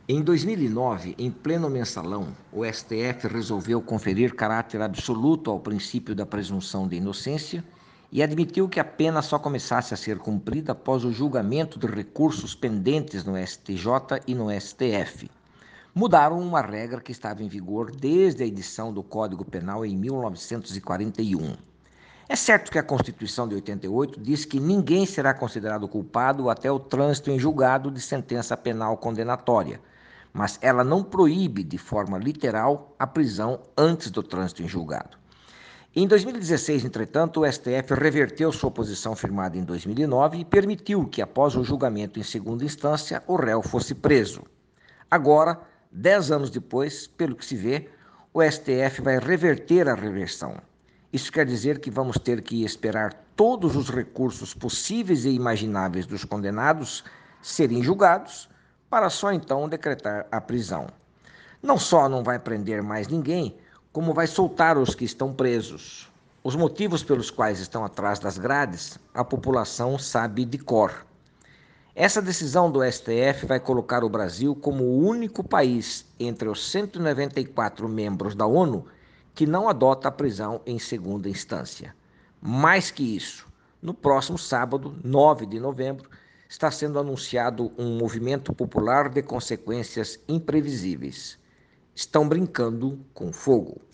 Em 2009, em pleno mensalão, o STF resolveu conferir caráter absoluto ao princípio da presunção de inocência e admitiu que a pena só começasse a ser cumprida após o julgamento de recursos pendentes no STJ e no STF. Mudaram uma regra que estava em vigor desde a edição do Código Penal em 1941. É certo que a Constituição de 88 diz que ninguém será considerado culpado até o trânsito em julgado de sentença penal condenatória, mas ela não proíbe de forma literal a prisão antes do trânsito em julgado. Em 2016, entretanto, o STF reverteu sua posição firmada em 2009 e permitiu que, após o julgamento em segunda instância, o réu fosse preso. Agora, 10 anos depois, pelo que se vê, o STF vai reverter a reversão. Isso quer dizer que vamos ter que esperar todos os recursos possíveis e imagináveis dos condenados serem julgados, para só então decretar a prisão. Não só não vai prender mais ninguém, como vai soltar os que estão presos. Os motivos pelos quais estão atrás das grades, a população sabe de cor. Essa decisão do STF vai colocar o Brasil como o único país entre os 194 membros da ONU que não adota a prisão em segunda instância. Mais que isso, no próximo sábado, 9 de novembro, está sendo anunciado um movimento popular de consequências imprevisíveis. Estão brincando com fogo.